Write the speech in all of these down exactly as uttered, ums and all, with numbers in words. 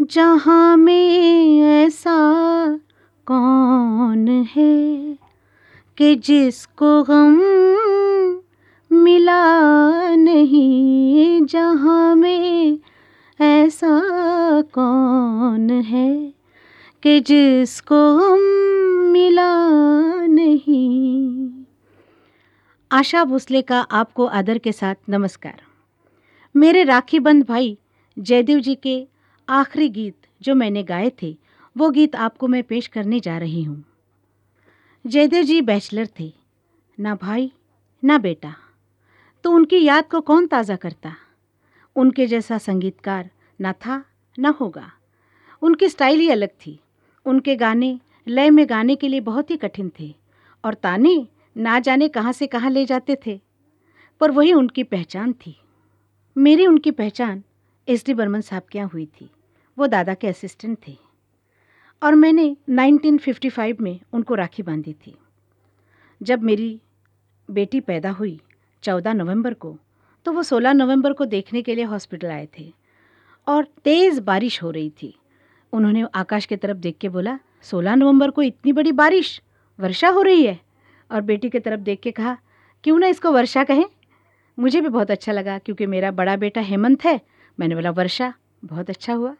जहाँ में ऐसा कौन है कि जिसको गम मिला नहीं। जहाँ में ऐसा कौन है कि जिसको गम मिला नहीं। आशा भोसले का आपको आदर के साथ नमस्कार। मेरे राखी बंद भाई जयदेव जी के आखिरी गीत जो मैंने गाए थे, वो गीत आपको मैं पेश करने जा रही हूँ। जयदेव जी बैचलर थे, ना भाई ना बेटा, तो उनकी याद को कौन ताज़ा करता। उनके जैसा संगीतकार ना था ना होगा। उनकी स्टाइल ही अलग थी। उनके गाने लय में गाने के लिए बहुत ही कठिन थे और ताने ना जाने कहाँ से कहाँ ले जाते थे, पर वही उनकी पहचान थी। मेरी उनकी पहचान एस डी बर्मन साहब के यहाँ हुई थी। वो दादा के असिस्टेंट थे और मैंने उन्नीस सौ पचपन में उनको राखी बांधी थी। जब मेरी बेटी पैदा हुई चौदह नवंबर को, तो वो सोलह नवंबर को देखने के लिए हॉस्पिटल आए थे और तेज़ बारिश हो रही थी। उन्होंने आकाश की तरफ देख के बोला, सोलह नवंबर को इतनी बड़ी बारिश, वर्षा हो रही है। और बेटी की तरफ देख के कहा, क्यों ना इसको वर्षा कहें। मुझे भी बहुत अच्छा लगा क्योंकि मेरा बड़ा बेटा हेमंत है। मैंने बोला वर्षा, बहुत अच्छा हुआ।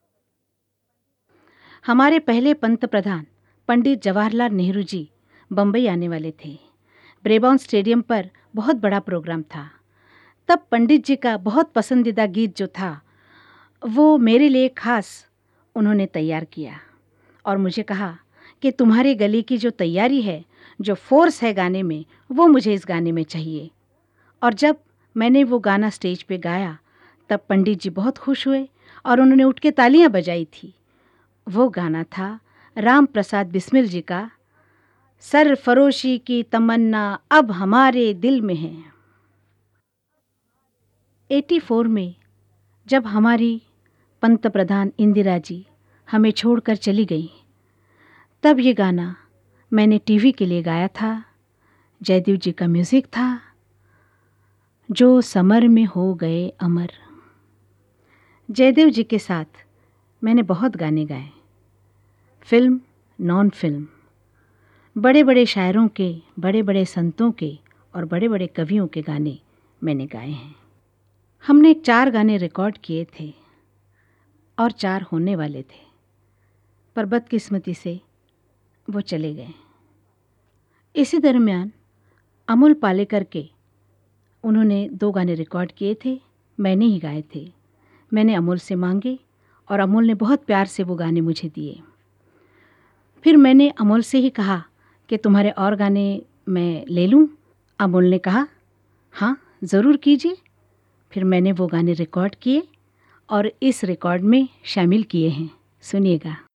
हमारे पहले पंत प्रधान पंडित जवाहरलाल नेहरू जी बम्बई आने वाले थे। ब्रेबॉर्न स्टेडियम पर बहुत बड़ा प्रोग्राम था। तब पंडित जी का बहुत पसंदीदा गीत जो था, वो मेरे लिए खास उन्होंने तैयार किया और मुझे कहा कि तुम्हारे गले की जो तैयारी है, जो फोर्स है गाने में, वो मुझे इस गाने में चाहिए। और जब मैंने वो गाना स्टेज पे गाया, तब पंडित जी बहुत खुश हुए और उन्होंने उठ के तालियां बजाई थी। वो गाना था राम प्रसाद बिस्मिल जी का, सरफरोशी की तमन्ना अब हमारे दिल में है। चौरासी में जब हमारी पंत प्रधान इंदिरा जी हमें छोड़कर चली गई, तब ये गाना मैंने टीवी के लिए गाया था। जयदेव जी का म्यूज़िक था, जो समर में हो गए अमर। जयदेव जी के साथ मैंने बहुत गाने गाए, फिल्म नॉन फिल्म, बड़े बड़े शायरों के, बड़े बड़े संतों के और बड़े बड़े कवियों के गाने मैंने गाए हैं। हमने चार गाने रिकॉर्ड किए थे और चार होने वाले थे, पर बदकिस्मती से वो चले गए। इसी दरमियान अमोल पालेकर के उन्होंने दो गाने रिकॉर्ड किए थे, मैंने ही गाए थे। मैंने अमोल से मांगे और अमोल ने बहुत प्यार से वो गाने मुझे दिए। फिर मैंने अमोल से ही कहा कि तुम्हारे और गाने मैं ले लूँ। अमोल ने कहा हाँ ज़रूर कीजिए। फिर मैंने वो गाने रिकॉर्ड किए और इस रिकॉर्ड में शामिल किए हैं। सुनिएगा।